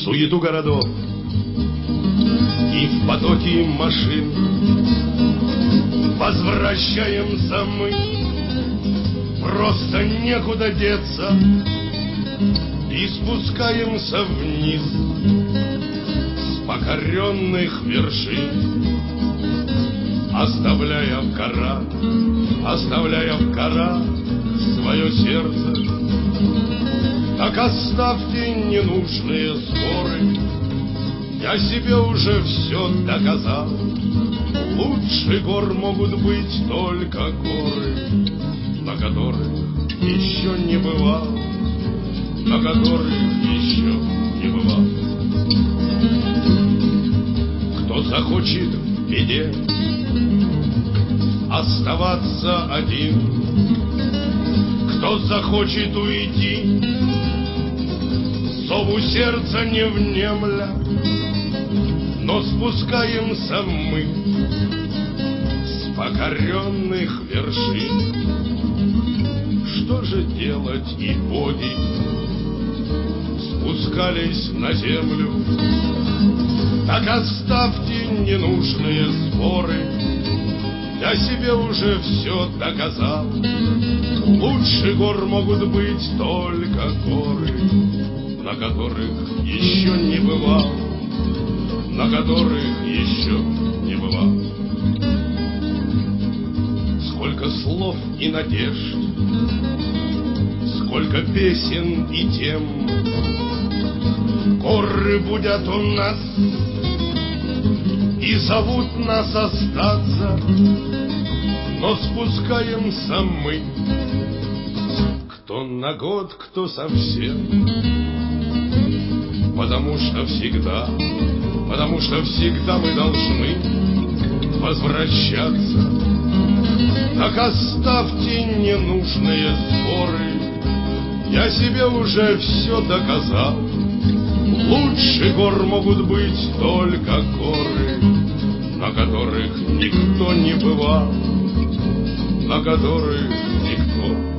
суету городов и в потоке машин возвращаемся мы, просто некуда деться, и спускаемся вниз с покоренных вершин, оставляя в корах свое сердце. Так оставьте ненужные споры, я себе уже все доказал. Лучше гор могут быть только горы, на которых еще не бывал, на которых еще не бывал. Кто захочет в беде оставаться один, кто захочет уйти, зову сердца не внемля, но спускаемся мы с покоренных вершин. Что же делать, и боги спускались на землю? Так оставьте ненужные споры, я себе уже все доказал. Лучше гор могут быть только горы, на которых еще не бывал, на которых еще не бывал. Сколько слов и надежд, сколько песен и тем горы будят у нас и зовут нас остаться, но спускаемся мы, кто на год, кто совсем, потому что всегда мы должны возвращаться. Так оставьте ненужные споры, я себе уже все доказал. Лучше гор могут быть только горы, на которых никто не бывал, на которых никто